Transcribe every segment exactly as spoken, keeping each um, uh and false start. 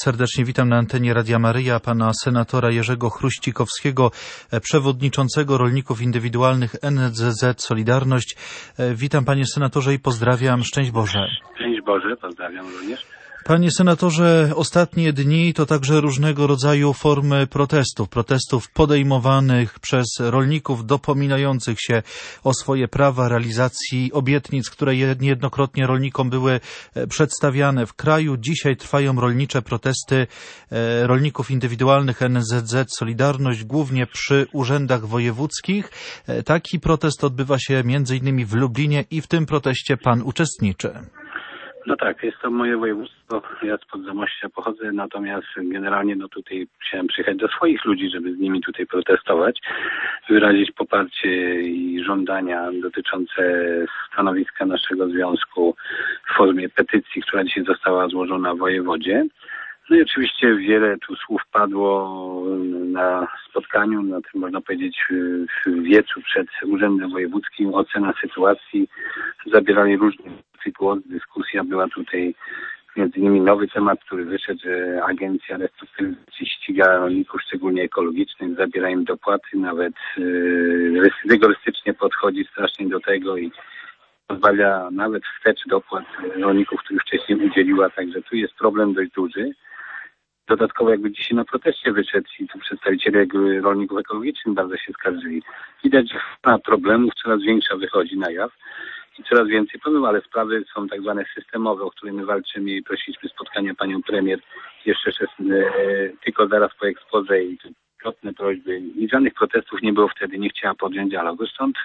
Serdecznie witam na antenie Radia Maryja pana senatora Jerzego Chruścikowskiego, przewodniczącego Rolników Indywidualnych N Z Z Solidarność. Witam panie senatorze i pozdrawiam. Szczęść Boże. Szczęść Boże, pozdrawiam również. Panie senatorze, ostatnie dni to także różnego rodzaju formy protestów, protestów podejmowanych przez rolników dopominających się o swoje prawa, realizacji obietnic, które niejednokrotnie rolnikom były przedstawiane w kraju. Dzisiaj trwają rolnicze protesty rolników indywidualnych N Z Z Solidarność, głównie przy urzędach wojewódzkich. Taki protest odbywa się między innymi w Lublinie i w tym proteście pan uczestniczy. No tak, jest to moje województwo, ja spod Zamościa pochodzę, natomiast generalnie no tutaj chciałem przyjechać do swoich ludzi, żeby z nimi tutaj protestować, wyrazić poparcie i żądania dotyczące stanowiska naszego związku w formie petycji, która dzisiaj została złożona w wojewodzie. No i oczywiście wiele tu słów padło na spotkaniu, na tym można powiedzieć w wiecu przed Urzędem Wojewódzkim, ocena sytuacji, zabierali różne głos, dyskusja była tutaj między innymi nowy temat, który wyszedł, że Agencja Restrukturyzacji ściga rolników, szczególnie ekologicznych, zabiera im dopłaty, nawet yy, rygorystycznie podchodzi strasznie do tego i pozbawia nawet wstecz dopłat rolników, których wcześniej udzieliła, także tu jest problem dość duży. Dodatkowo jakby dzisiaj na proteście wyszedł i tu przedstawiciele rolników ekologicznych bardzo się skarżyli. Widać, że fala problemów coraz większa wychodzi na jaw i coraz więcej problemów, ale sprawy są tak zwane systemowe, o które my walczymy i prosiliśmy spotkania panią premier jeszcze szesnaście, tylko zaraz po exposé i wielokrotne prośby i żadnych protestów nie było wtedy, nie chciała podjąć dialogu. Stąd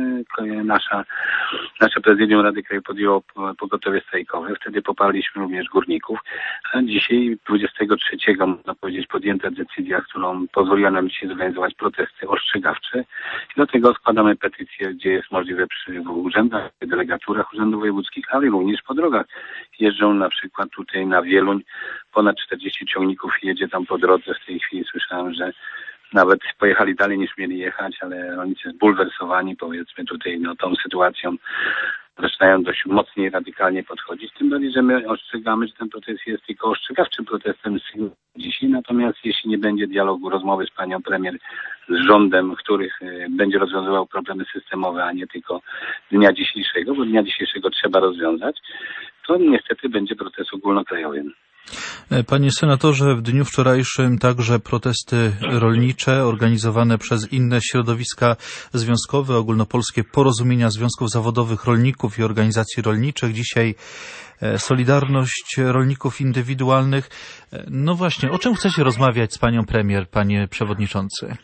yy, nasza, nasze prezydium Rady Kraju podjęło pogotowie strajkowe. Wtedy poparliśmy również górników. A dzisiaj, dwudziestego trzeciego, można powiedzieć, podjęta decyzja, którą pozwoliła nam dzisiaj zorganizować protesty ostrzegawcze. I do tego składamy petycje, gdzie jest możliwe przy urzędach, delegaturach urzędów wojewódzkich, ale również po drogach. Jeżdżą na przykład tutaj na Wieluń, ponad czterdzieści ciągników jedzie tam po drodze. W tej chwili słyszałem, że nawet pojechali dalej niż mieli jechać, ale rolnicy zbulwersowani, powiedzmy tutaj, no tą sytuacją zaczynają dość mocniej, radykalnie podchodzić. Tym bardziej, że my ostrzegamy, że ten protest jest tylko ostrzegawczym protestem dzisiaj. Natomiast jeśli nie będzie dialogu, rozmowy z panią premier, z rządem, których będzie rozwiązywał problemy systemowe, a nie tylko dnia dzisiejszego, bo dnia dzisiejszego trzeba rozwiązać, to niestety będzie protest ogólnokrajowy. Panie senatorze, w dniu wczorajszym także protesty rolnicze organizowane przez inne środowiska związkowe, ogólnopolskie porozumienia związków zawodowych rolników i organizacji rolniczych. Dzisiaj Solidarność Rolników Indywidualnych. No właśnie, o czym chcecie rozmawiać z panią premier, panie przewodniczący?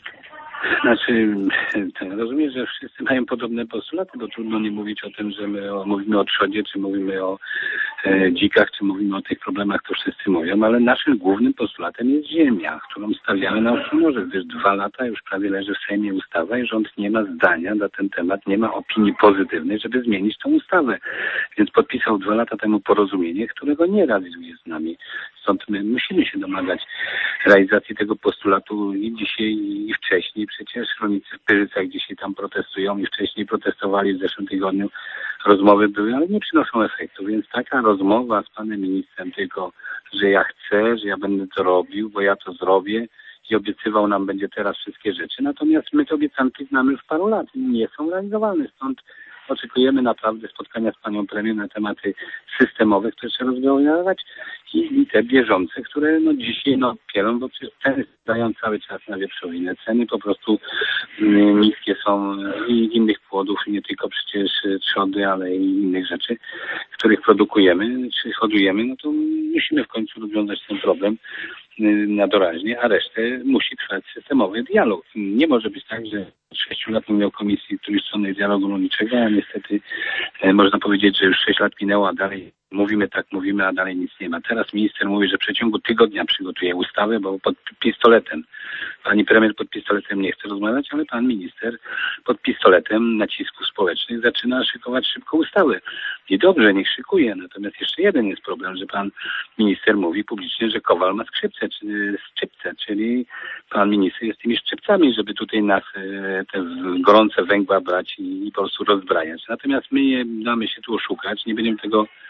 Znaczy, rozumiem, że wszyscy mają podobne postulaty, bo trudno nie mówić o tym, że my o, mówimy o trzodzie, czy mówimy o e, dzikach, czy mówimy o tych problemach, to wszyscy mówią, ale naszym głównym postulatem jest ziemia, którą stawiamy na Ostromorze, gdyż dwa lata już prawie leży w Sejmie ustawa i rząd nie ma zdania na ten temat, nie ma opinii pozytywnej, żeby zmienić tę ustawę. Więc podpisał dwa lata temu porozumienie, którego nie realizuje z nami. Stąd my musimy się domagać realizacji tego postulatu i dzisiaj, i wcześniej. Przecież rolnicy w Pyrzycach dzisiaj tam protestują i wcześniej protestowali w zeszłym tygodniu. Rozmowy były, ale nie przynoszą efektu. Więc taka rozmowa z panem ministrem tylko, że ja chcę, że ja będę to robił, bo ja to zrobię i obiecywał nam będzie teraz wszystkie rzeczy. Natomiast my te obiecanki znamy już paru lat i nie są realizowane. Stąd oczekujemy naprawdę spotkania z panią premier na tematy systemowe, które trzeba rozwiązywać i, i te bieżące, które no dzisiaj no pierą, bo przecież ceny dają cały czas na wieprzowinę. Ceny po prostu y, niskie są i innych płodów, nie tylko przecież trzody, ale i innych rzeczy, których produkujemy czy hodujemy, no to musimy w końcu rozwiązać ten problem na doraźnie, a resztę musi trwać systemowy dialog. Nie może być tak, że od sześciu lat mówię o Komisji Trójstronnej Dialogu Rolniczego, a niestety e, można powiedzieć, że już sześć lat minęło, a dalej mówimy tak, mówimy, a dalej nic nie ma. Teraz minister mówi, że w przeciągu tygodnia przygotuje ustawę, bo pod pistoletem. Pani premier pod pistoletem nie chce rozmawiać, ale pan minister pod pistoletem nacisków społecznych zaczyna szykować szybko ustawy. I dobrze, niech szykuje. Natomiast jeszcze jeden jest problem, że pan minister mówi publicznie, że Kowal ma skrzypce, czy szczypce, czyli pan minister jest tymi szczypcami, żeby tutaj nas te gorące węgła brać i, i po prostu rozbrajać. Natomiast my nie damy się tu oszukać, nie będziemy tego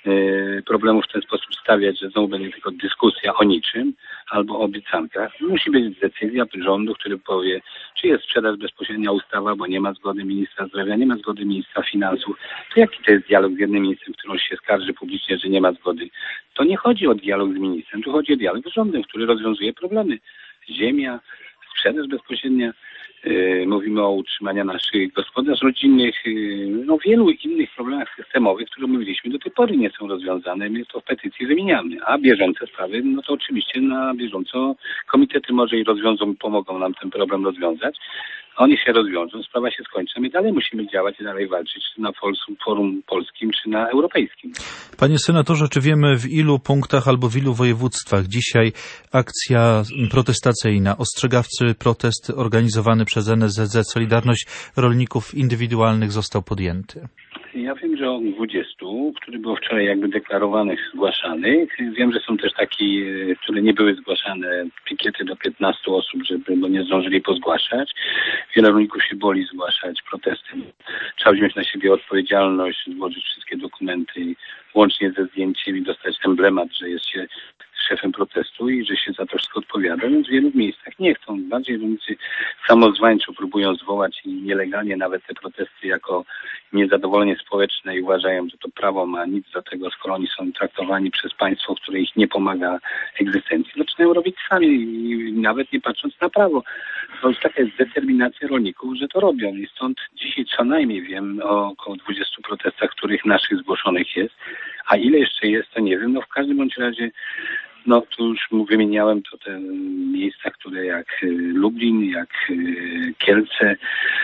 problemów w ten sposób stawiać, że znowu będzie tylko dyskusja o niczym albo o obiecankach. Musi być decyzja rządu, który powie, czy jest sprzedaż bezpośrednia ustawa, bo nie ma zgody ministra zdrowia, nie ma zgody ministra finansów. To jaki to jest dialog z jednym ministrem, który się skarży publicznie, że nie ma zgody? To nie chodzi o dialog z ministrem, tu chodzi o dialog z rządem, który rozwiązuje problemy. Ziemia, sprzedaż bezpośrednia, yy, mówimy o utrzymaniu naszych gospodarstw rodzinnych, yy, no wielu innych problemach systemowych, które mówiliśmy do tej pory nie są rozwiązane, my to w petycji wymieniamy, a bieżące sprawy, no to oczywiście na bieżąco komitety może i rozwiążą, pomogą nam ten problem rozwiązać. Oni się rozwiążą, sprawa się skończy, my dalej musimy działać i dalej walczyć, czy na forum polskim, czy na europejskim. Panie senatorze, czy wiemy w ilu punktach albo w ilu województwach dzisiaj akcja protestacyjna, ostrzegawczy protest organizowany przez N S Z Z Solidarność Rolników Indywidualnych został podjęty? Ja wiem, że o dwudziestu, które było wczoraj jakby deklarowanych, zgłaszanych. Wiem, że są też takie, które nie były zgłaszane, pikiety do piętnastu osób, żeby bo nie zdążyli pozgłaszać. Wiele rolników się boli zgłaszać protesty. Trzeba wziąć na siebie odpowiedzialność, złożyć wszystkie dokumenty, łącznie ze zdjęciem i dostać emblemat, że jest się szefem protestu i że się za to wszystko odpowiada, więc w wielu miejscach nie chcą. Bardziej rolnicy samozwańczo próbują zwołać i nielegalnie nawet te protesty jako niezadowolenie społeczne i uważają, że to prawo ma nic do tego, skoro oni są traktowani przez państwo, które ich nie pomaga egzystencji. Zaczynają robić sami i nawet nie patrząc na prawo. To jest taka jest determinacja rolników, że to robią i stąd dzisiaj co najmniej wiem o około dwudziestu protestach, których naszych zgłoszonych jest, a ile jeszcze jest, to nie wiem. No w każdym bądź razie no tu już mu wymieniałem to te miejsca, które jak Lublin, jak Kielce,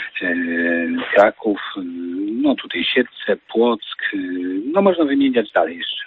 Kraków, no tutaj Siedlce, Płock, no można wymieniać dalej jeszcze.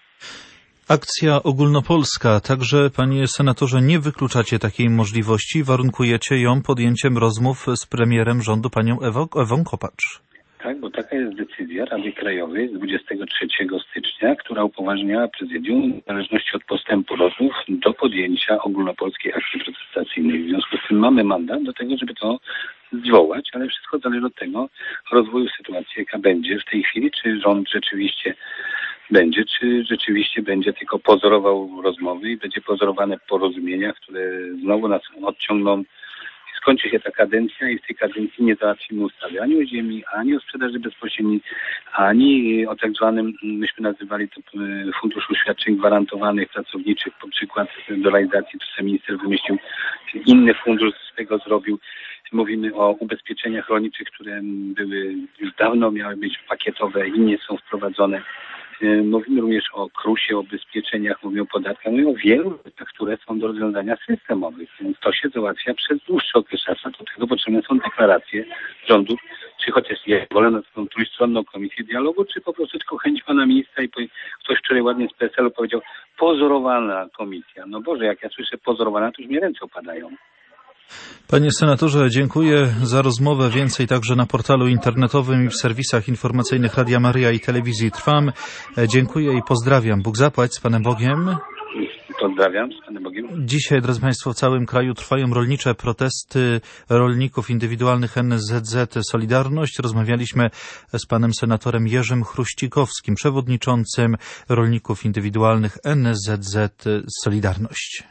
Akcja ogólnopolska. Także, panie senatorze, nie wykluczacie takiej możliwości, warunkujecie ją podjęciem rozmów z premierem rządu, panią Ewą, Ewą Kopacz. Tak, bo taka jest decyzja Rady Krajowej z dwudziestego trzeciego stycznia, która upoważniała prezydium w zależności od postępu rozmów do podjęcia ogólnopolskiej akcji protestacyjnej. W związku z tym mamy mandat do tego, żeby to zwołać, ale wszystko zależy od tego rozwoju sytuacji, jaka będzie w tej chwili, czy rząd rzeczywiście będzie, czy rzeczywiście będzie tylko pozorował rozmowy i będzie pozorowane porozumienia, które znowu nas odciągną. Skończy się ta kadencja i w tej kadencji nie załatwimy ustawy ani o ziemi, ani o sprzedaży bezpośredniej, ani o tak zwanym, myśmy nazywali to Funduszu Świadczeń Gwarantowanych Pracowniczych, po przykład do realizacji, to sam minister wymyślił, inny fundusz z tego zrobił. Mówimy o ubezpieczeniach rolniczych, które były już dawno miały być pakietowe i nie są wprowadzone. Mówimy również o krusie, o ubezpieczeniach, mówimy o podatkach, mówimy o wielu rzeczach, które są do rozwiązania systemowych. Więc to się załatwia przez dłuższy okres czasu. Do tego potrzebne są deklaracje rządu, czy chociaż ja wolę na tą trójstronną komisję dialogu, czy po prostu tylko chęć pana ministra i ktoś wczoraj ładnie z P S L-u powiedział pozorowana komisja. No Boże, jak ja słyszę pozorowana, to już mi ręce opadają. Panie senatorze, dziękuję za rozmowę. Więcej także na portalu internetowym i w serwisach informacyjnych Radia Maryja i Telewizji Trwam. Dziękuję i pozdrawiam. Bóg zapłać, z Panem Bogiem. Pozdrawiam, z Panem Bogiem. Dzisiaj, drodzy Państwo, w całym kraju trwają rolnicze protesty rolników indywidualnych N S Z Z Solidarność. Rozmawialiśmy z panem senatorem Jerzym Chruścikowskim, przewodniczącym rolników indywidualnych N S Z Z Solidarność.